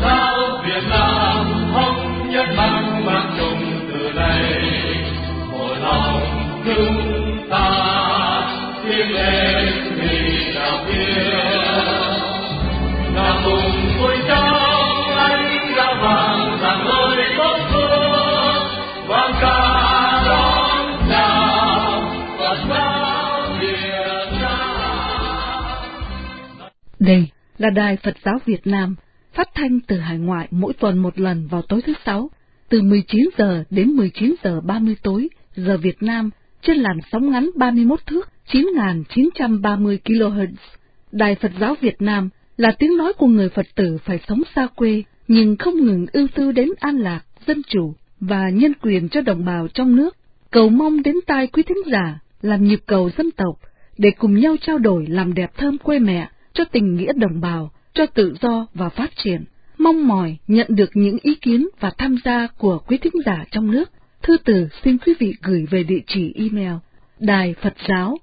giáo Việt Nam thống nhất mang mang chung từ đây, một lòng chúng ta tiến lên vì đạo hiếu. Ngàn vùng vui trong ánh sao vàng rạng ngời tốt phương, vang ca đón chào Phật giáo Việt Nam. Đây là Đài Phật giáo Việt Nam, phát thanh từ hải ngoại mỗi tuần một lần vào tối thứ Sáu, từ 19 giờ đến 19 giờ 30 tối, giờ Việt Nam, trên làn sóng ngắn 31 thước, 9.930 kHz. Đài Phật giáo Việt Nam là tiếng nói của người Phật tử phải sống xa quê, nhưng không ngừng ưu tư đến an lạc, dân chủ và nhân quyền cho đồng bào trong nước. Cầu mong đến tai quý thính giả làm nhịp cầu dân tộc, để cùng nhau trao đổi làm đẹp thơm quê mẹ, cho tình nghĩa đồng bào, cho tự do và phát triển. Mong mỏi nhận được những ý kiến và tham gia của quý thính giả trong nước. Thư từ xin quý vị gửi về địa chỉ email đài Phật giáo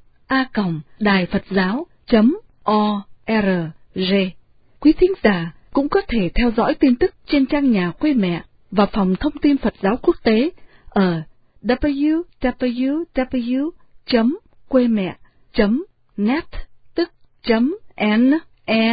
a.đài-phật-giáo.org. Quý thính giả cũng có thể theo dõi tin tức trên trang nhà quê mẹ và phòng thông tin Phật giáo quốc tế ở www.quemẹ.net, tức .net.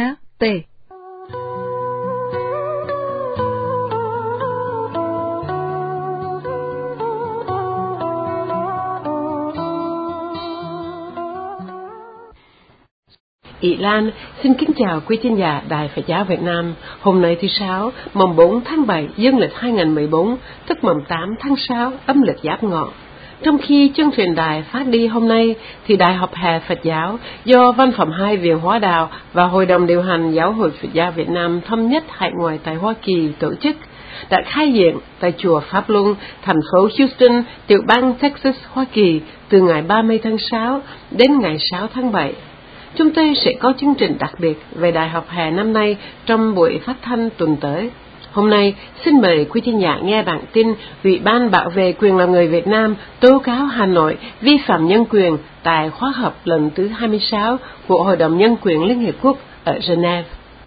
Ỷ Lan xin kính chào quý thính giả Đài Phật giáo Việt Nam. Hôm nay thứ Sáu, mùng 4 tháng 7 dương lịch 2014, tức mùng 8 tháng 6 âm lịch Giáp Ngọ. Trong khi chương trình đài phát đi hôm nay, thì Đại học Hè Phật giáo do Văn phòng 2 Viện Hóa Đạo và Hội đồng điều hành Giáo hội Phật giáo Việt Nam thống nhất hải ngoại tại Hoa Kỳ tổ chức đã khai diễn tại chùa Pháp Luân, thành phố Houston, tiểu bang Texas, Hoa Kỳ từ ngày 30 tháng 6 đến ngày 6 tháng 7. Chúng tôi sẽ có chương trình đặc biệt về Đại học Hè năm nay trong buổi phát thanh tuần tới. Hôm nay, xin mời quý thính giả nghe bản tin Ủy ban Bảo vệ quyền làm người Việt Nam tố cáo Hà Nội vi phạm nhân quyền tại khóa họp lần thứ 26 của Hội đồng Nhân quyền Liên Hiệp Quốc ở Geneva.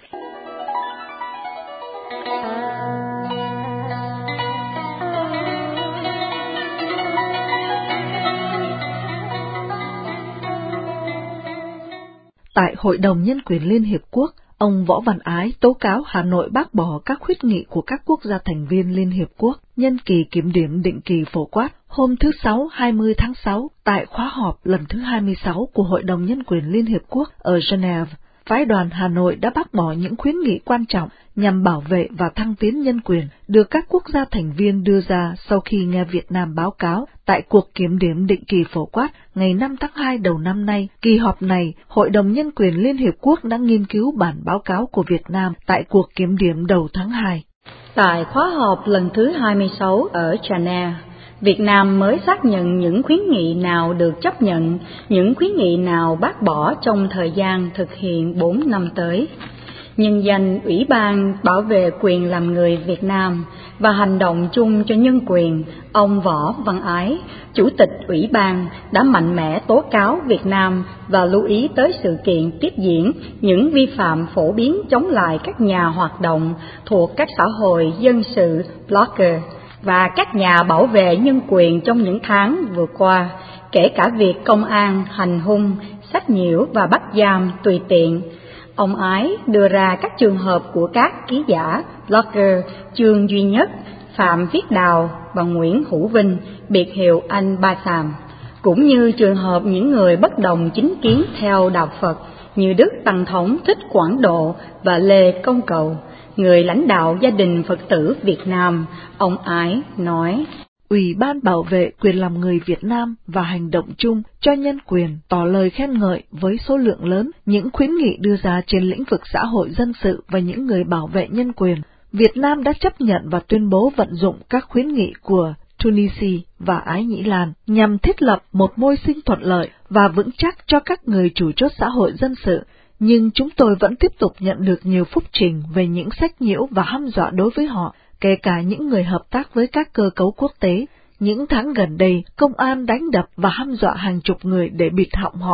Tại Hội đồng Nhân quyền Liên Hiệp Quốc, ông Võ Văn Ái tố cáo Hà Nội bác bỏ các khuyết nghị của các quốc gia thành viên Liên Hiệp Quốc nhân kỳ kiểm điểm định kỳ phổ quát hôm thứ Sáu 20 tháng 6 tại khóa họp lần thứ 26 của Hội đồng Nhân quyền Liên Hiệp Quốc ở Geneva. Phái đoàn Hà Nội đã bác bỏ những khuyến nghị quan trọng nhằm bảo vệ và thăng tiến nhân quyền được các quốc gia thành viên đưa ra sau khi nghe Việt Nam báo cáo tại cuộc kiểm điểm định kỳ phổ quát ngày 5 tháng 2 đầu năm nay. Kỳ họp này, Hội đồng Nhân quyền Liên Hiệp Quốc đã nghiên cứu bản báo cáo của Việt Nam tại cuộc kiểm điểm đầu tháng 2. Tại khóa họp lần thứ 26 ở Geneva, Việt Nam mới xác nhận những khuyến nghị nào được chấp nhận, những khuyến nghị nào bác bỏ trong thời gian thực hiện 4 năm tới. Nhân danh Ủy ban Bảo vệ quyền làm người Việt Nam và Hành động chung cho nhân quyền, ông Võ Văn Ái, Chủ tịch Ủy ban, đã mạnh mẽ tố cáo Việt Nam và lưu ý tới sự kiện tiếp diễn những vi phạm phổ biến chống lại các nhà hoạt động thuộc các xã hội dân sự, blogger và các nhà bảo vệ nhân quyền trong những tháng vừa qua, kể cả việc công an hành hung, sách nhiễu và bắt giam tùy tiện. Ông Ái đưa ra các trường hợp của các ký giả, blogger Trương Duy Nhất, Phạm Viết Đào và Nguyễn Hữu Vinh, biệt hiệu Anh Ba Sàm, cũng như trường hợp những người bất đồng chính kiến theo đạo Phật như Đức Tăng Thống Thích Quảng Độ và Lê Công Cầu, người lãnh đạo gia đình Phật tử Việt Nam. Ông Ái nói: Ủy ban Bảo vệ quyền làm người Việt Nam và Hành động chung cho nhân quyền tỏ lời khen ngợi với số lượng lớn những khuyến nghị đưa ra trên lĩnh vực xã hội dân sự và những người bảo vệ nhân quyền. Việt Nam đã chấp nhận và tuyên bố vận dụng các khuyến nghị của Tunisia và Ái Nhĩ Lan nhằm thiết lập một môi sinh thuận lợi và vững chắc cho các người chủ chốt xã hội dân sự. Nhưng chúng tôi vẫn tiếp tục nhận được nhiều phúc trình về những sách nhiễu và hăm dọa đối với họ, kể cả những người hợp tác với các cơ cấu quốc tế. Những tháng gần đây, công an đánh đập và hăm dọa hàng chục người để bịt họng họ.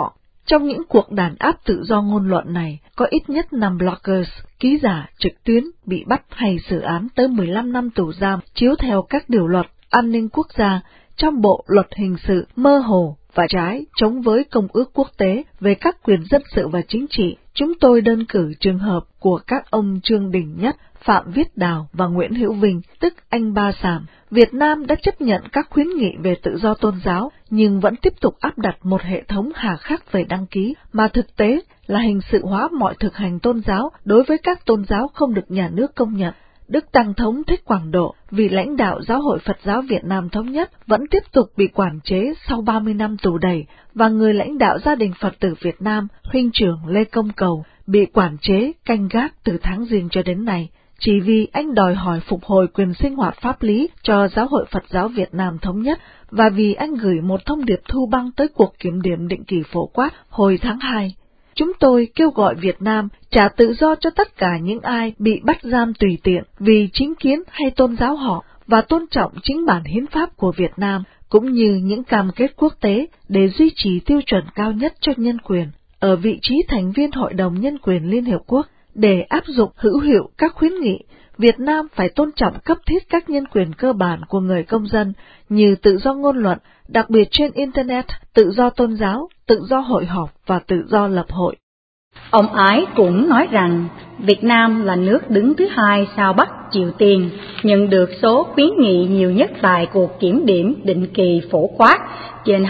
Trong những cuộc đàn áp tự do ngôn luận này, có ít nhất 5 bloggers, ký giả trực tuyến bị bắt hay xử án tới 15 năm tù giam chiếu theo các điều luật an ninh quốc gia trong Bộ Luật Hình sự mơ hồ và trái chống với Công ước Quốc tế về các quyền dân sự và chính trị. Chúng tôi đơn cử trường hợp của các ông Trương Đình Nhất, Phạm Viết Đào và Nguyễn Hữu Vinh, tức anh Ba Sàm. Việt Nam đã chấp nhận các khuyến nghị về tự do tôn giáo, nhưng vẫn tiếp tục áp đặt một hệ thống hà khắc về đăng ký, mà thực tế là hình sự hóa mọi thực hành tôn giáo đối với các tôn giáo không được nhà nước công nhận. Đức Tăng Thống Thích Quảng Độ, vị lãnh đạo Giáo hội Phật giáo Việt Nam Thống nhất, vẫn tiếp tục bị quản chế sau 30 năm tù đầy, và người lãnh đạo gia đình Phật tử Việt Nam, huynh trưởng Lê Công Cầu, bị quản chế, canh gác từ tháng Giêng cho đến nay, chỉ vì anh đòi hỏi phục hồi quyền sinh hoạt pháp lý cho Giáo hội Phật giáo Việt Nam Thống nhất, và vì anh gửi một thông điệp thu băng tới cuộc kiểm điểm định kỳ phổ quát hồi tháng 2. Chúng tôi kêu gọi Việt Nam trả tự do cho tất cả những ai bị bắt giam tùy tiện vì chính kiến hay tôn giáo họ, và tôn trọng chính bản hiến pháp của Việt Nam, cũng như những cam kết quốc tế để duy trì tiêu chuẩn cao nhất cho nhân quyền. Ở vị trí thành viên Hội đồng Nhân quyền Liên Hiệp Quốc, để áp dụng hữu hiệu các khuyến nghị, Việt Nam phải tôn trọng cấp thiết các nhân quyền cơ bản của người công dân như tự do ngôn luận, đặc biệt trên Internet, tự do tôn giáo, tự do hội họp và tự do lập hội. Ông Ái cũng nói rằng Việt Nam là nước đứng thứ hai sau Bắc Triều Tiên, nhận được số khuyến nghị nhiều nhất tại cuộc kiểm điểm định kỳ phổ quát trên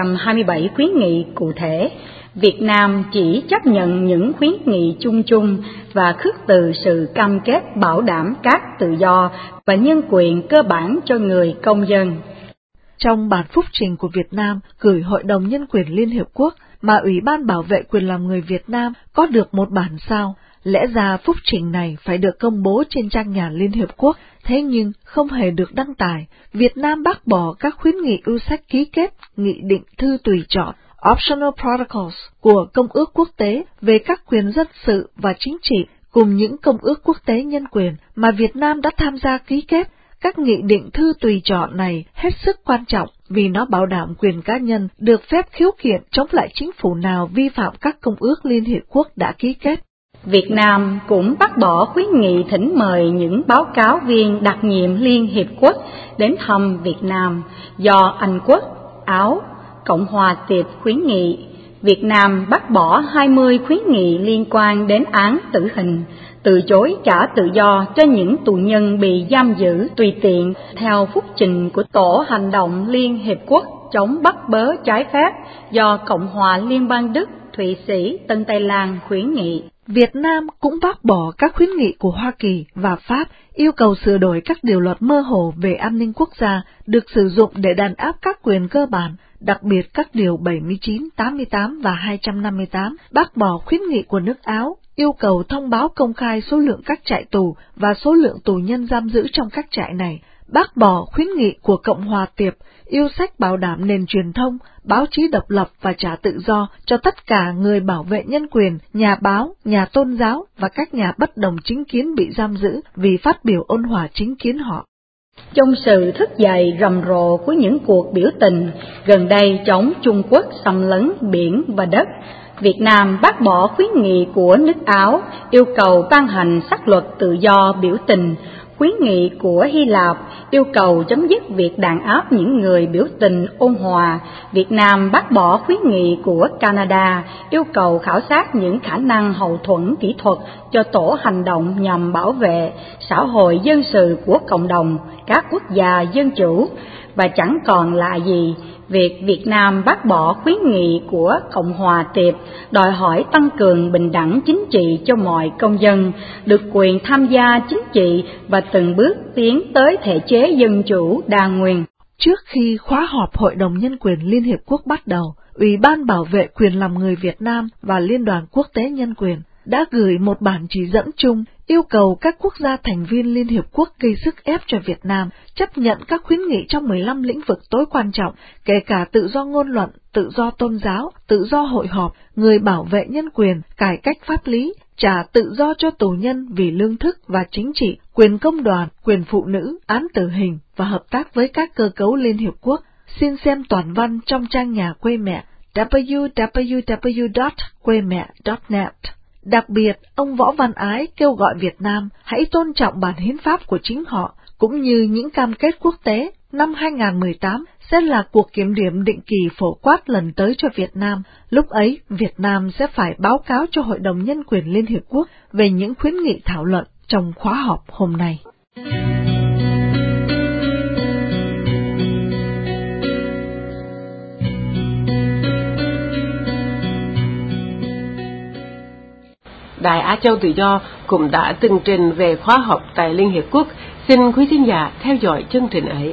227 khuyến nghị cụ thể. Việt Nam chỉ chấp nhận những khuyến nghị chung chung và khước từ sự cam kết bảo đảm các tự do và nhân quyền cơ bản cho người công dân. Trong bản phúc trình của Việt Nam gửi Hội đồng Nhân quyền Liên Hiệp Quốc, mà Ủy ban Bảo vệ quyền làm người Việt Nam có được một bản sao, lẽ ra phúc trình này phải được công bố trên trang nhà Liên Hiệp Quốc, thế nhưng không hề được đăng tải. Việt Nam bác bỏ các khuyến nghị ưu sách ký kết, nghị định thư tùy chọn, Optional Protocols của Công ước Quốc tế về các quyền dân sự và chính trị, cùng những công ước quốc tế nhân quyền mà Việt Nam đã tham gia ký kết. Các nghị định thư tùy chọn này hết sức quan trọng vì nó bảo đảm quyền cá nhân được phép khiếu kiện chống lại chính phủ nào vi phạm các công ước Liên Hiệp Quốc đã ký kết. Việt Nam cũng bác bỏ khuyến nghị thỉnh mời những báo cáo viên đặc nhiệm Liên Hiệp Quốc đến thăm Việt Nam do Anh Quốc, Áo, Cộng hòa Tiệp khuyến nghị. Việt Nam bác bỏ 20 khuyến nghị liên quan đến án tử hình, từ chối trả tự do cho những tù nhân bị giam giữ tùy tiện theo phúc trình của Tổ hành động Liên Hiệp Quốc chống bắt bớ trái phép do Cộng hòa Liên bang Đức, Thụy Sĩ, Tân Tây Lan khuyến nghị. Việt Nam cũng bác bỏ các khuyến nghị của Hoa Kỳ và Pháp yêu cầu sửa đổi các điều luật mơ hồ về an ninh quốc gia được sử dụng để đàn áp các quyền cơ bản, đặc biệt các điều 79, 88 và 258, bác bỏ khuyến nghị của nước Áo yêu cầu thông báo công khai số lượng các trại tù và số lượng tù nhân giam giữ trong các trại này, bác bỏ khuyến nghị của Cộng hòa Tiệp yêu sách bảo đảm nền truyền thông, báo chí độc lập và trả tự do cho tất cả người bảo vệ nhân quyền, nhà báo, nhà tôn giáo và các nhà bất đồng chính kiến bị giam giữ vì phát biểu ôn hòa chính kiến họ. Trong sự thức dậy rầm rộ của những cuộc biểu tình gần đây chống Trung Quốc xâm lấn biển và đất, Việt Nam bác bỏ khuyến nghị của nước Áo yêu cầu ban hành sắc luật tự do biểu tình, khuyến nghị của Hy Lạp yêu cầu chấm dứt việc đàn áp những người biểu tình ôn hòa. Việt Nam bác bỏ khuyến nghị của Canada yêu cầu khảo sát những khả năng hậu thuẫn kỹ thuật cho tổ hành động nhằm bảo vệ xã hội dân sự của cộng đồng các quốc gia dân chủ. Và chẳng còn lạ gì việc Việt Nam bác bỏ khuyến nghị của Cộng hòa Tiệp đòi hỏi tăng cường bình đẳng chính trị cho mọi công dân, được quyền tham gia chính trị và từng bước tiến tới thể chế dân chủ đa nguyên. Trước khi khóa họp Hội đồng Nhân quyền Liên Hiệp Quốc bắt đầu, Ủy ban Bảo vệ quyền làm người Việt Nam và Liên đoàn Quốc tế Nhân quyền đã gửi một bản chỉ dẫn chung yêu cầu các quốc gia thành viên Liên Hiệp Quốc gây sức ép cho Việt Nam chấp nhận các khuyến nghị trong 15 lĩnh vực tối quan trọng, kể cả tự do ngôn luận, tự do tôn giáo, tự do hội họp, người bảo vệ nhân quyền, cải cách pháp lý, trả tự do cho tù nhân vì lương thức và chính trị, quyền công đoàn, quyền phụ nữ, án tử hình và hợp tác với các cơ cấu Liên Hiệp Quốc. Xin xem toàn văn trong trang nhà quê mẹ www.quemẹ.net. Đặc biệt, ông Võ Văn Ái kêu gọi Việt Nam hãy tôn trọng bản hiến pháp của chính họ, cũng như những cam kết quốc tế. Năm 2018 sẽ là cuộc kiểm điểm định kỳ phổ quát lần tới cho Việt Nam. Lúc ấy, Việt Nam sẽ phải báo cáo cho Hội đồng Nhân quyền Liên Hiệp Quốc về những khuyến nghị thảo luận trong khóa họp hôm nay. Đài Á Châu Tự Do cũng đã từng trình về khóa học tại Liên Hiệp Quốc. Xin quý thính giả theo dõi chương trình ấy.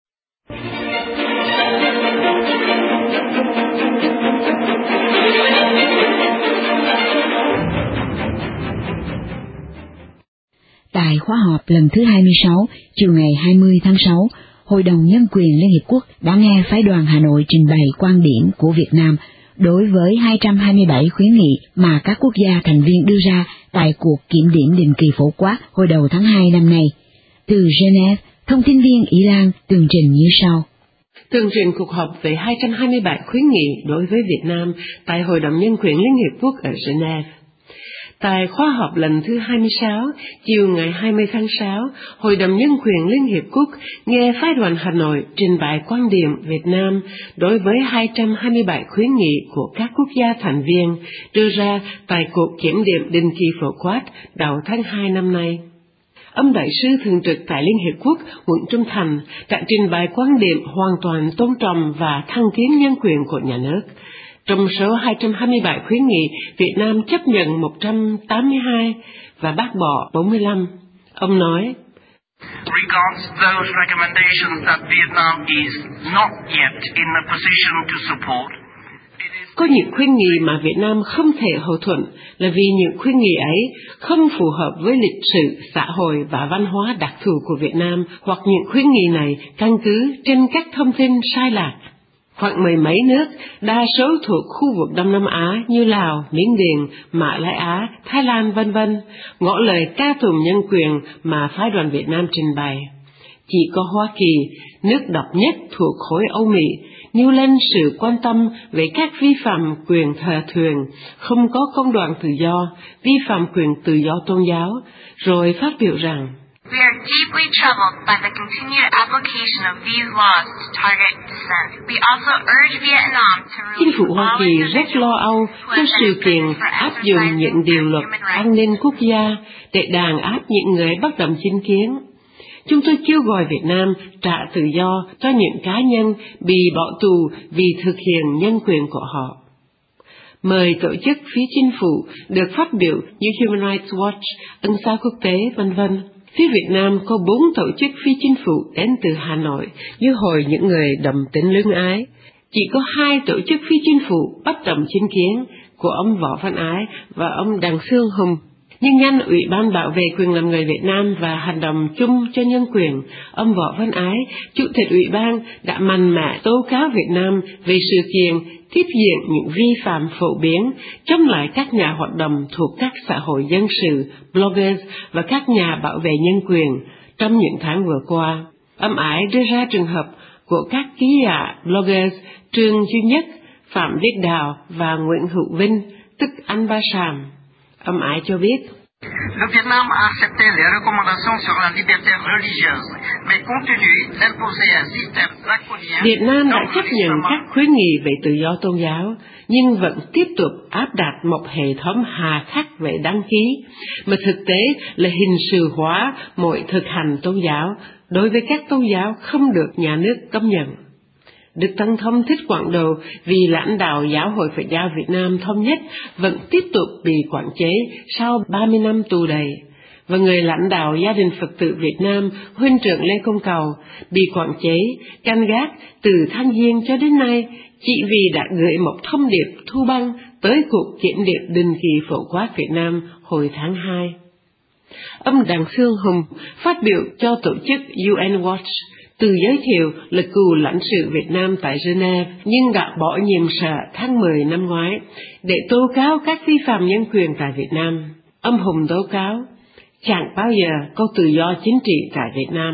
Tại khóa họp lần thứ 26, chiều ngày 20 tháng 6, Hội đồng Nhân quyền Liên Hiệp Quốc đã nghe phái đoàn Hà Nội trình bày quan điểm của Việt Nam đối với 227 khuyến nghị mà các quốc gia thành viên đưa ra tại cuộc kiểm điểm định kỳ phổ quát hồi đầu tháng 2 năm nay. Từ Geneva, thông tin viên Ý Lan tường trình như sau. Tường trình cuộc họp về 227 khuyến nghị đối với Việt Nam tại Hội đồng Nhân quyền Liên Hiệp Quốc ở Geneva. Tại khóa họp lần thứ 26, chiều ngày 20 tháng 6, Hội đồng Nhân quyền Liên Hiệp Quốc nghe phái đoàn Hà Nội trình bày quan điểm Việt Nam đối với 227 khuyến nghị của các quốc gia thành viên đưa ra tại cuộc kiểm điểm định kỳ phổ quát đầu tháng 2 năm nay. Ông Đại sứ thường trực tại Liên Hiệp Quốc Nguyễn Trung Thành đã trình bày quan điểm hoàn toàn tôn trọng và thăng tiến nhân quyền của nhà nước. Trong số 227 khuyến nghị, Việt Nam chấp nhận 182 và bác bỏ 45. Ông nói, regards those recommendations that Vietnam is not yet in a position to support. Có những khuyến nghị mà Việt Nam không thể hậu thuẫn là vì những khuyến nghị ấy không phù hợp với lịch sử, xã hội và văn hóa đặc thù của Việt Nam, hoặc những khuyến nghị này căn cứ trên các thông tin sai lạc. Khoảng mười mấy nước, đa số thuộc khu vực Đông Nam Á như Lào, Miến Điện, Mã Lai Á, Thái Lan v.v. ngỏ lời ca tụng nhân quyền mà phái đoàn Việt Nam trình bày. Chỉ có Hoa Kỳ, nước độc nhất thuộc khối Âu Mỹ, nêu lên sự quan tâm về các vi phạm quyền thờ thuyền, không có công đoàn tự do, vi phạm quyền tự do tôn giáo, rồi phát biểu rằng We are deeply troubled by the continued application of these laws to target dissent. We also urge Vietnam to Chính phủ release Hoa all Kỳ rất lo âu cho sự kiện áp dụng những điều luật an ninh quốc gia để đàn áp những người bất đồng chính kiến. Chúng tôi kêu gọi Việt Nam trả tự do cho những cá nhân bị bỏ tù vì thực hiện nhân quyền của họ. Mời tổ chức phía chính phủ được phát biểu như Human Rights Watch, Ân xá quốc tế, v.v. Phía Việt Nam có 4 tổ chức phi chính phủ đến từ Hà Nội như Hội những người đồng tính lương ái. Chỉ có 2 tổ chức phi chính phủ bất đồng chính kiến của ông Võ Văn Ái và ông Đặng Sương Hùng. Nhưng nhân Ủy ban Bảo vệ quyền làm người Việt Nam và hành động chung cho nhân quyền, ông Võ Văn Ái, Chủ tịch Ủy ban đã mạnh mẽ tố cáo Việt Nam về sự kiện tiếp diễn những vi phạm phổ biến chống lại các nhà hoạt động thuộc các xã hội dân sự, bloggers và các nhà bảo vệ nhân quyền trong những tháng vừa qua. Ông Ái đưa ra trường hợp của các ký giả bloggers Trương Duy Nhất, Phạm Viết Đào và Nguyễn Hữu Vinh, tức anh Ba Sàm. Ông Ái cho biết, Le Vietnam a accepté les recommandations sur la liberté religieuse, mais compte tenu d'imposer un système draconien. Việt Nam đã chấp nhận các khuyến nghị về tự do tôn giáo, nhưng vẫn tiếp tục áp đặt một hệ thống hà khắc về đăng ký, mà thực tế là hình sự hóa mọi thực hành tôn giáo đối với các tôn giáo không được nhà nước công nhận. Đức Tăng Thông Thích Quảng Đồ vì lãnh đạo Giáo hội Phật giáo Việt Nam Thống nhất vẫn tiếp tục bị quản chế sau 30 năm tù đầy, và người lãnh đạo Gia đình Phật tử Việt Nam Huynh trưởng Lê Công Cầu bị quản chế, canh gác từ tháng Giêng cho đến nay chỉ vì đã gửi một thông điệp thu băng tới cuộc kiểm điểm định kỳ phổ quát Việt Nam hồi tháng 2. Ông Đặng Sương Hùng phát biểu cho tổ chức UN Watch từ giới thiệu là cựu lãnh sự Việt Nam tại Geneva nhưng đã bỏ nhiệm sở tháng 10 năm ngoái để tố cáo các vi phạm nhân quyền tại Việt Nam. Ông Hùng tố cáo, chẳng bao giờ có tự do chính trị tại Việt Nam.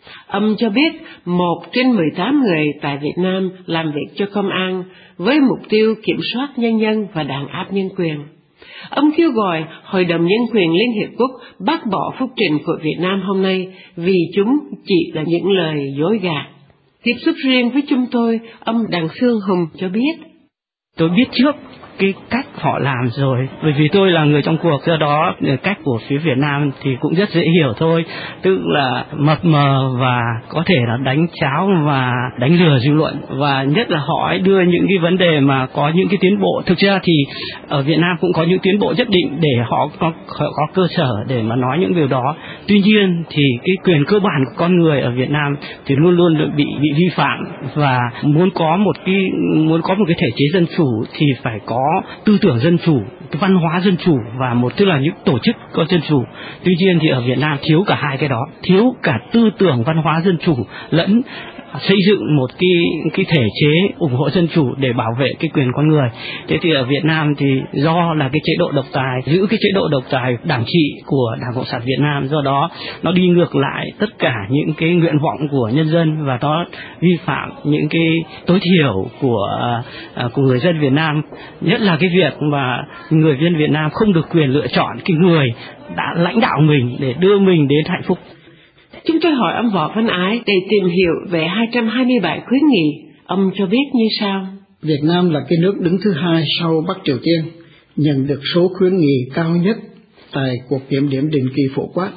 Ông cho biết 1 trên 18 người tại Việt Nam làm việc cho công an với mục tiêu kiểm soát nhân dân và đàn áp nhân quyền. Ông kêu gọi Hội đồng Nhân quyền Liên Hiệp Quốc bác bỏ phúc trình của Việt Nam hôm nay vì chúng chỉ là những lời dối gạt. Tiếp xúc riêng với chúng tôi, ông Đặng Xương Hùng cho biết. Tôi biết trước cái cách họ làm rồi, bởi vì tôi là người trong cuộc, do đó cách của phía Việt Nam thì cũng rất dễ hiểu thôi, tức là mập mờ và có thể là đánh cháo và đánh lừa dư luận, và nhất là họ đưa những cái vấn đề mà có những cái tiến bộ. Thực ra thì ở Việt Nam cũng có những tiến bộ nhất định để họ có cơ sở để mà nói những điều đó. Tuy nhiên thì cái quyền cơ bản của con người ở Việt Nam thì luôn luôn bị vi phạm, và muốn có một cái thể chế dân chủ thì phải có tư tưởng dân chủ, cái văn hóa dân chủ và tức là những tổ chức có dân chủ. Tuy nhiên thì ở Việt Nam thiếu cả hai cái đó, thiếu cả tư tưởng văn hóa dân chủ lẫn xây dựng một cái thể chế ủng hộ dân chủ để bảo vệ cái quyền con người. Thế thì ở Việt Nam thì do là cái chế độ độc tài, giữ cái chế độ độc tài đảng trị của Đảng Cộng sản Việt Nam, do đó nó đi ngược lại tất cả những cái nguyện vọng của nhân dân, và nó vi phạm những cái tối thiểu của người dân Việt Nam, nhất là cái việc mà người dân Việt Nam không được quyền lựa chọn cái người đã lãnh đạo mình để đưa mình đến hạnh phúc. Chúng tôi hỏi ông Võ Văn Ái để tìm hiểu về 227 khuyến nghị. Ông cho biết như sau. Việt Nam là cái nước đứng thứ 2 sau Bắc Triều Tiên, nhận được số khuyến nghị cao nhất tại cuộc kiểm điểm định kỳ phổ quát.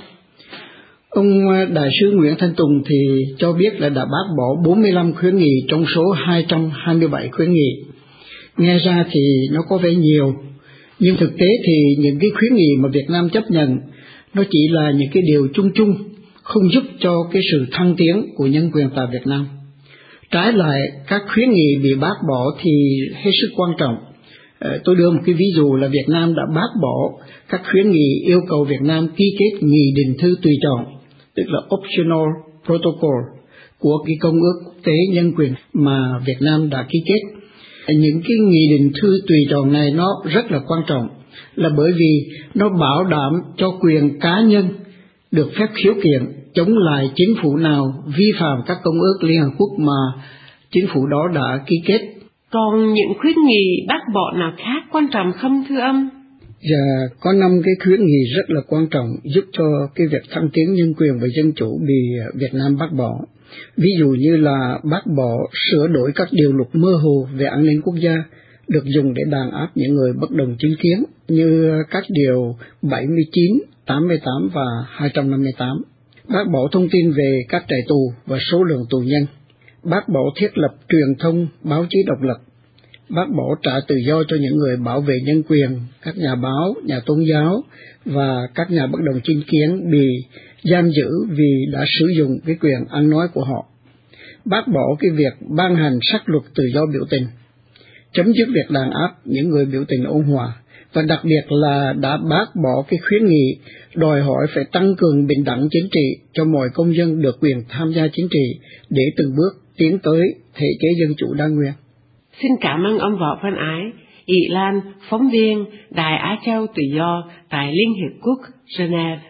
Ông Đại sứ Nguyễn Thanh Tùng thì cho biết là đã bác bỏ 45 khuyến nghị trong số 227 khuyến nghị. Nghe ra thì nó có vẻ nhiều, nhưng thực tế thì những cái khuyến nghị mà Việt Nam chấp nhận nó chỉ là những cái điều chung chung, không giúp cho cái sự thăng tiến của nhân quyền tại Việt Nam. Trái lại, các khuyến nghị bị bác bỏ thì hết sức quan trọng. Tôi đưa một cái ví dụ là Việt Nam đã bác bỏ các khuyến nghị yêu cầu Việt Nam ký kết nghị định thư tùy chọn, tức là optional protocol của cái Công ước Quốc tế Nhân quyền mà Việt Nam đã ký kết. Những cái nghị định thư tùy chọn này nó rất là quan trọng, là bởi vì nó bảo đảm cho quyền cá nhân được phép khiếu kiện chống lại chính phủ nào vi phạm các công ước Liên Hợp Quốc mà chính phủ đó đã ký kết. Còn những khuyến nghị bác bỏ nào khác quan trọng không thưa ông? Dạ, có 5 cái khuyến nghị rất là quan trọng giúp cho cái việc thăng tiến nhân quyền và dân chủ bị Việt Nam bác bỏ. Ví dụ như là bác bỏ sửa đổi các điều luật mơ hồ về an ninh quốc gia được dùng để đàn áp những người bất đồng chính kiến, như các điều 79, 88 và 258. Bác bỏ thông tin về các trại tù và số lượng tù nhân. Bác bỏ thiết lập truyền thông báo chí độc lập. Bác bỏ trả tự do cho những người bảo vệ nhân quyền, các nhà báo, nhà tôn giáo và các nhà bất đồng chính kiến bị giam giữ vì đã sử dụng cái quyền ăn nói của họ. Bác bỏ cái việc ban hành sắc luật tự do biểu tình. Chấm dứt việc đàn áp những người biểu tình ôn hòa. Và đặc biệt là đã bác bỏ cái khuyến nghị đòi hỏi phải tăng cường bình đẳng chính trị cho mọi công dân được quyền tham gia chính trị để từng bước tiến tới thể chế dân chủ đa nguyên. Xin cảm ơn ông Võ Văn Ái, Ỷ Lan, phóng viên Đài Á Châu Tự Do tại Liên Hiệp Quốc, Geneva.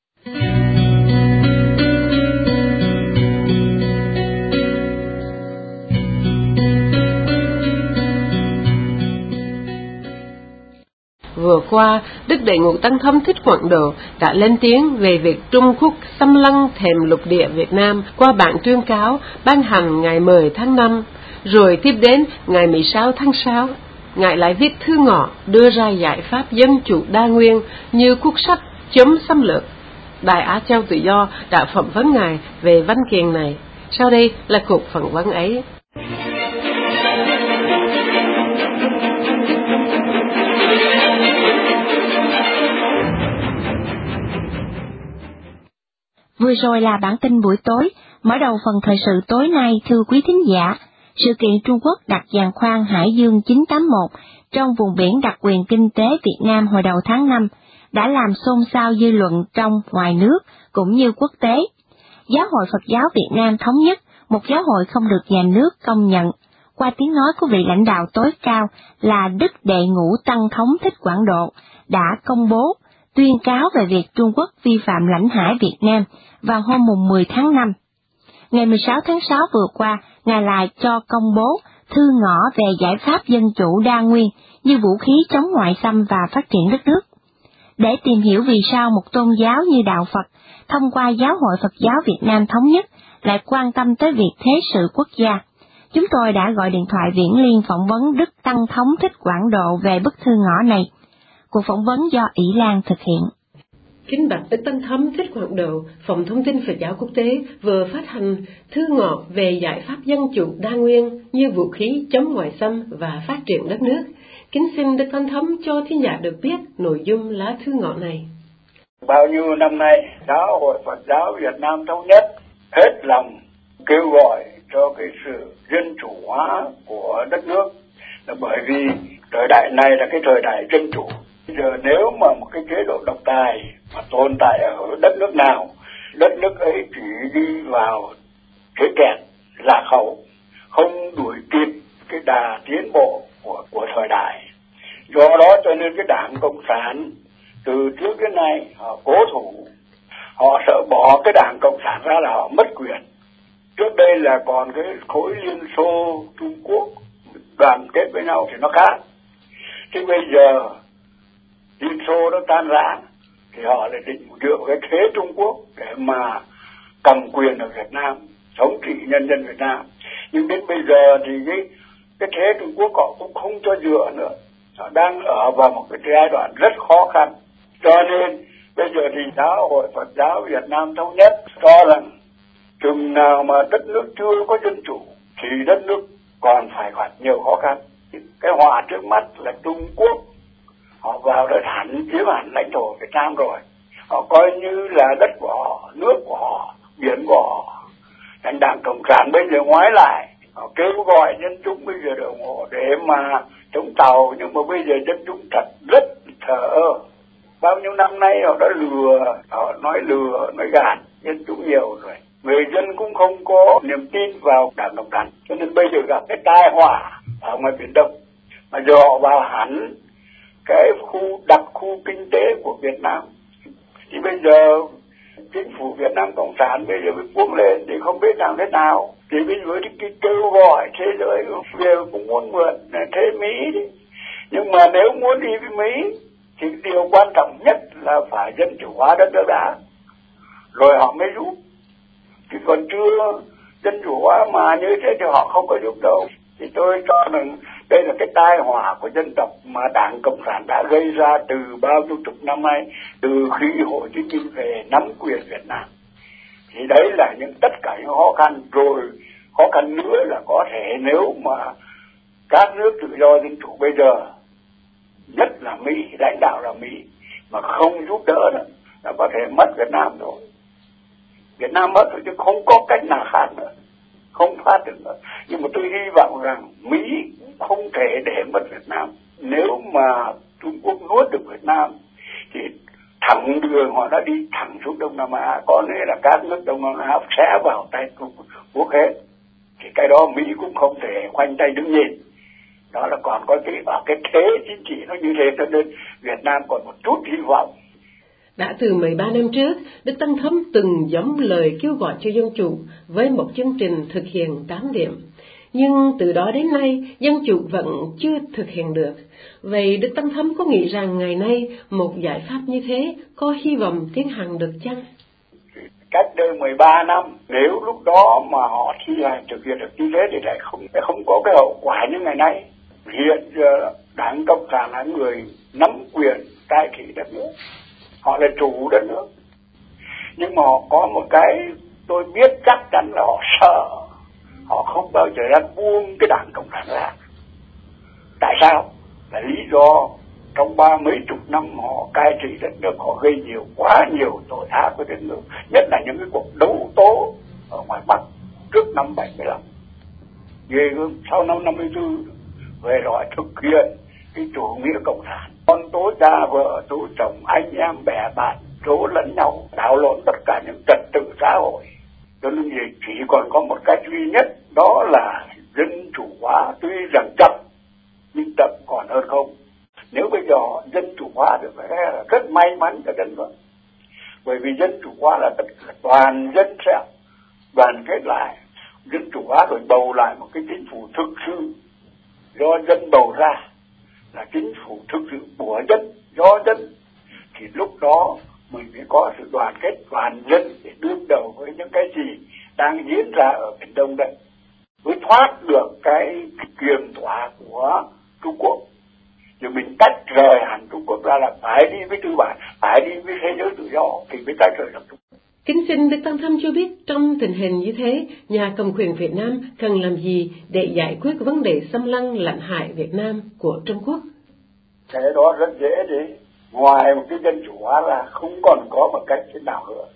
Vừa qua, Đức Đại ngụ Tăng Thống Thích Quảng Độ đã lên tiếng về việc Trung Quốc xâm lăng thềm lục địa Việt Nam qua bản tuyên cáo ban hành ngày 10 tháng 5, rồi tiếp đến ngày 16 tháng 6. Ngài lại viết thư ngỏ đưa ra giải pháp dân chủ đa nguyên như quốc sách chống xâm lược. Đài Á Châu Tự Do đã phỏng vấn Ngài về văn kiện này. Sau đây là cuộc phỏng vấn ấy. Vừa rồi là bản tin buổi tối, mở đầu phần thời sự tối nay thưa quý thính giả. Sự kiện Trung Quốc đặt giàn khoan Hải Dương 981 trong vùng biển đặc quyền kinh tế Việt Nam hồi đầu tháng 5 đã làm xôn xao dư luận trong ngoài nước cũng như quốc tế. Giáo hội Phật giáo Việt Nam Thống nhất, một giáo hội không được nhà nước công nhận, qua tiếng nói của vị lãnh đạo tối cao là Đức Đệ Ngũ Tăng Thống Thích Quảng Độ, đã công bố tuyên cáo về việc Trung Quốc vi phạm lãnh hải Việt Nam vào hôm 10 tháng 5. ngày 16 tháng 6 vừa qua, Ngài lại cho công bố thư ngõ về giải pháp dân chủ đa nguyên như vũ khí chống ngoại xâm và phát triển đất nước. Để tìm hiểu vì sao một tôn giáo như Đạo Phật, thông qua Giáo hội Phật giáo Việt Nam Thống nhất, lại quan tâm tới việc thế sự quốc gia, chúng tôi đã gọi điện thoại viễn liên phỏng vấn Đức Tăng Thống Thích Quảng Độ về bức thư ngõ này. Cuộc phỏng vấn do Ỷ Lan thực hiện. Kính bạch Đức Tăng Thống Thích Quảng Độ, Phòng Thông tin Phật giáo Quốc tế vừa phát hành thư ngõ về giải pháp dân chủ đa nguyên như vũ khí chống ngoại xâm và phát triển đất nước. Kính xin Đức Tăng Thống cho thính giả được biết nội dung lá thư ngõ này. Bao nhiêu năm nay, Giáo hội Phật giáo Việt Nam Thống nhất hết lòng kêu gọi cho cái sự dân chủ hóa của đất nước, là bởi vì thời đại này là cái thời đại dân chủ. Bây giờ nếu mà một cái chế độ độc tài mà tồn tại ở đất nước nào, đất nước ấy chỉ đi vào thế kẹt, lạc hậu, không đuổi kịp cái đà tiến bộ của thời đại. Do đó cho nên cái Đảng Cộng sản từ trước đến nay họ cố thủ, họ sợ bỏ cái Đảng Cộng sản ra là họ mất quyền. Trước đây là còn cái khối Liên Xô Trung Quốc đoàn kết với nhau thì nó khác. Thế bây giờ Liên Xô nó tan rã thì họ lại định dựa cái thế Trung Quốc để mà cầm quyền ở Việt Nam, thống trị nhân dân Việt Nam. Nhưng đến bây giờ thì cái thế Trung Quốc họ cũng không cho dựa nữa. Họ đang ở vào một cái giai đoạn rất khó khăn. Cho nên bây giờ thì Giáo hội Phật giáo Việt Nam Thống nhất cho rằng chừng nào mà đất nước chưa có dân chủ thì đất nước còn phải gặp nhiều khó khăn. Cái họa trước mắt là Trung Quốc, họ vào đất hẳn, chiếm hẳn lãnh thổ Việt Nam rồi. Họ coi như là đất của họ, nước của họ, biển của họ. Thành Đảng Cộng sản bây giờ ngoái lại, họ kêu gọi dân chúng bây giờ để ủng hộ để mà chống Tàu, nhưng mà bây giờ dân chúng thật rất thờ ơ. Bao nhiêu năm nay họ đã lừa, họ nói gạt dân chúng nhiều rồi. Người dân cũng không có niềm tin vào Đảng Cộng sản, cho nên bây giờ gặp cái tai họa ở ngoài Biển Đông mà dò vào hẳn cái đặc khu kinh tế của Việt Nam. Thì bây giờ chính phủ Việt Nam Cộng sản bây giờ mới cuống lên thì không biết làm thế nào. Thì bây giờ cái kêu gọi thế giới đều cũng muốn mượn thế Mỹ đi. Nhưng mà nếu muốn đi với Mỹ thì điều quan trọng nhất là phải dân chủ hóa đất nước đã, rồi họ mới giúp. Chứ còn chưa dân chủ hóa mà như thế thì họ không có giúp đâu. Thì tôi cho rằng đây là cái tai họa của dân tộc mà Đảng Cộng sản đã gây ra từ bao nhiêu chục năm nay, từ khi Hồ Chí Minh về nắm quyền Việt Nam. Thì đấy là tất cả những khó khăn. Rồi khó khăn nữa là có thể nếu mà các nước tự do dân chủ bây giờ, nhất là Mỹ, lãnh đạo là Mỹ, mà không giúp đỡ nữa, là có thể mất Việt Nam rồi. Việt Nam mất rồi chứ không có cách nào khác nữa, không phát được nữa. Nhưng mà tôi hy vọng rằng Mỹ cũng không thể để mất Việt Nam. Nếu mà Trung Quốc nuốt được Việt Nam thì thẳng đường họ đã đi thẳng xuống Đông Nam Á, có nghĩa là các nước Đông Nam Á sẽ vào tay Trung Quốc hết. Thì cái đó Mỹ cũng không thể khoanh tay đứng nhìn. Đó là còn có cái thế chính trị nó như thế, cho nên Việt Nam còn một chút hy vọng. Đã từ 13 năm trước, Đức Tăng Thống từng gióng lời kêu gọi cho dân chủ với một chương trình thực hiện 8 điểm. Nhưng từ đó đến nay, dân chủ vẫn chưa thực hiện được. Vậy Đức Tăng Thống có nghĩ rằng ngày nay một giải pháp như thế có hy vọng tiến hành được chăng? Cách đây 13 năm, nếu lúc đó mà họ thi hành thực hiện được như thế thì lại không có cái hậu quả như ngày nay. Hiện giờ Đảng Cộng sản là người nắm quyền cai trị đất nước, họ là chủ đất nước. Nhưng mà họ có một cái tôi biết chắc chắn là họ sợ, họ không bao giờ ra buông cái Đảng Cộng sản ra. Tại sao? Là lý do trong 30 chục năm họ cai trị đất nước, họ gây quá nhiều tội ác với đất nước, nhất là những cái cuộc đấu tố ở ngoài Bắc trước năm 75, ghê gớm. Sau năm 54 về rồi thực hiện cái chủ nghĩa cộng sản, con tố cha vợ, tố chồng, anh em bè bạn tố lẫn nhau, đảo lộn tất cả những trật tự xã hội. Cho nên chỉ còn có một cách duy nhất, đó là dân chủ hóa. Tuy rằng chậm nhưng chậm còn hơn không. Nếu bây giờ dân chủ hóa được là rất may mắn cho đất nước, bởi vì dân chủ hóa là tất cả toàn dân sẽ đoàn kết lại, dân chủ hóa rồi bầu lại một cái chính phủ thực sự do dân bầu ra, là chính phủ thực sự của dân, do dân, thì lúc đó mình mới có sự đoàn kết toàn dân để đương đầu với những cái gì đang diễn ra ở Biển Đông đây, mới thoát được cái kiềm tỏa của Trung Quốc. Rồi mình tách rời hẳn Trung Quốc ra, là phải đi với tư bản, phải đi với thế giới tự do thì mới tách rời được Trung Quốc. Kính xin Đức Tăng Thâm cho biết, trong tình hình như thế, nhà cầm quyền Việt Nam cần làm gì để giải quyết vấn đề xâm lăng lãnh hải Việt Nam của Trung Quốc? Cái đó rất dễ đấy. Ngoài một cái dân chủ hóa là không còn có một cách thế nào nữa.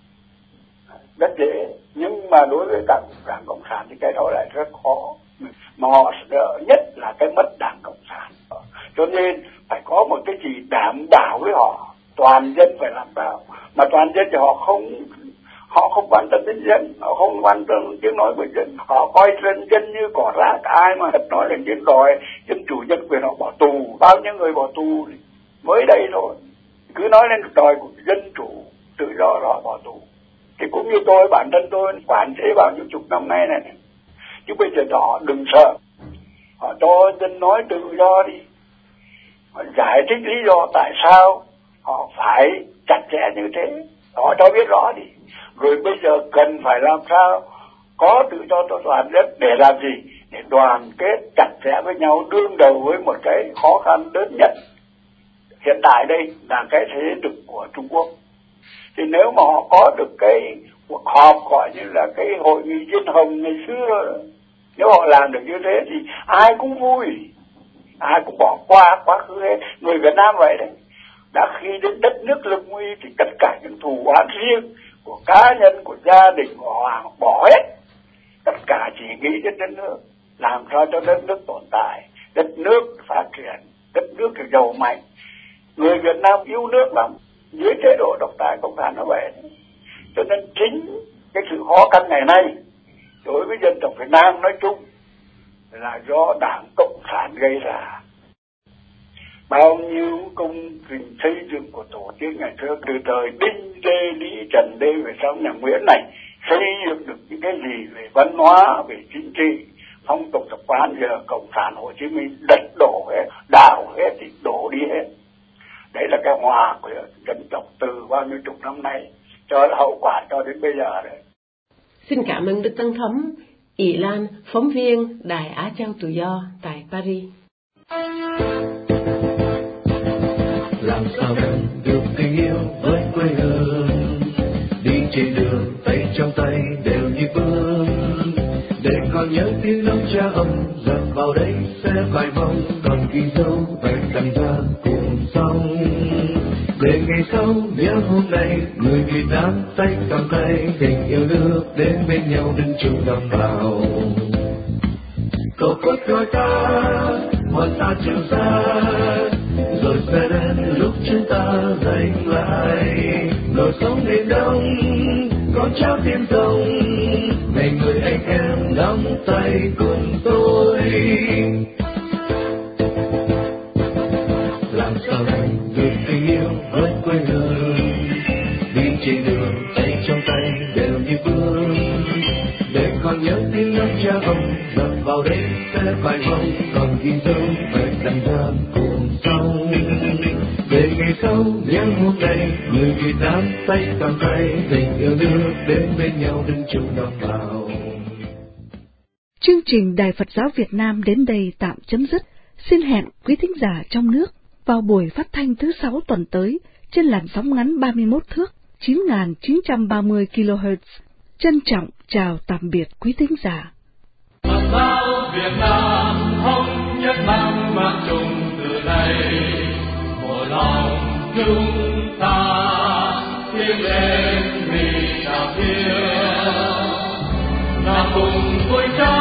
Rất dễ. Nhưng mà đối với Đảng Cộng sản thì cái đó lại rất khó. Mà họ sợ nhất là cái mất Đảng Cộng sản. Cho nên phải có một cái gì đảm bảo với họ. Toàn dân phải làm sao. Mà toàn dân thì họ không quan tâm đến dân, họ không quan tâm đến tiếng nói của dân, họ coi dân như cỏ rác. Ai mà nói là dân đòi dân chủ nhân quyền họ bỏ tù, bao nhiêu người bỏ tù mới đây thôi. Cứ nói lên đòi dân chủ tự do họ bỏ tù. Thì cũng như tôi, bản thân tôi quản chế bao nhiêu chục năm nay này. Chứ bây giờ họ đừng sợ, họ cho dân nói tự do đi, họ giải thích lý do tại sao họ phải chặt chẽ như thế, họ cho biết rõ đi. Rồi bây giờ cần phải làm sao có tự do cho toàn dân để làm gì? Để đoàn kết chặt chẽ với nhau, đương đầu với một cái khó khăn lớn nhất hiện tại đây là cái thế lực của Trung Quốc. Thì nếu mà họ có được cái cuộc họp gọi như là cái hội nghị Diên Hồng ngày xưa, nếu họ làm được như thế thì ai cũng vui, ai cũng bỏ qua quá khứ hết. Người Việt Nam vậy đấy, đã khi đến đất nước lâm nguy thì tất cả những thù oán riêng của cá nhân, của gia đình, của họ bỏ hết, tất cả chỉ nghĩ đến đất nước, làm sao cho đất nước tồn tại, đất nước phát triển, đất nước thì giàu mạnh. Người Việt Nam yêu nước lắm, dưới chế độ độc tài cộng sản nó vậy. Cho nên chính cái sự khó khăn ngày nay đối với dân tộc Việt Nam nói chung là do Đảng Cộng sản gây ra. Bao nhiêu công trình xây dựng của tổ tiên ngày xưa, từ thời Đinh Lê, Lý, Trần Lê về sau nhà Nguyễn này, xây dựng được những cái gì về văn hóa, về chính trị, phong tục tập quán, giờ Cộng sản Hồ Chí Minh lật đổ hết, đảo hết thì đổ đi hết. Đấy là cái hòa của dân tộc từ bao nhiêu chục năm nay cho hậu quả cho đến bây giờ đấy. Xin cảm ơn Đức Tăng Thấm, Ỷ Lan, phóng viên Đài Á Châu Tự Do tại Paris. Làm sao em được tình yêu với quê hương, đi trên đường tay trong tay đều như vương, để còn nhớ tiếng nước cha ông dập vào đây sẽ vài vòng, còn ghi dấu vạch đằng ra cùng sông. Để ngày sau nhớ hôm nay người Việt Nam tay cầm tay tình yêu nước đến bên nhau đứng chung đồng bào. Tổ quốc gọi ta ngoài xa chiều xa, rồi sẽ đến lúc chúng ta giành lại nổi sóng miền Đông con cháu tiên rồng. Này người anh em nắm tay cùng tôi, làm sao anh được tình yêu với quê hương, đi trên đường tay trong tay đều như vương, để còn nhớ tiếng nước cha ông dập vào đây sẽ phải vòng, còn ghi dấu về đằng ra cùng sông. Để ngày sau nhớ hôm nay người Việt Nam tay cầm tay tình yêu nước đến bên nhau đứng chung đồng bào. Chương trình Đài Phật giáo Việt Nam đến đây tạm chấm dứt. Xin hẹn quý thính giả trong nước vào buổi phát thanh thứ 6 tuần tới trên làn sóng ngắn 31 thước 9.930 kHz. Trân trọng chào tạm biệt quý thính giả. Phật giáo Việt Nam thống nhất mang mang chung từ đây, một lòng chúng ta tiến lên vì đạo thiên, là cùng vui cha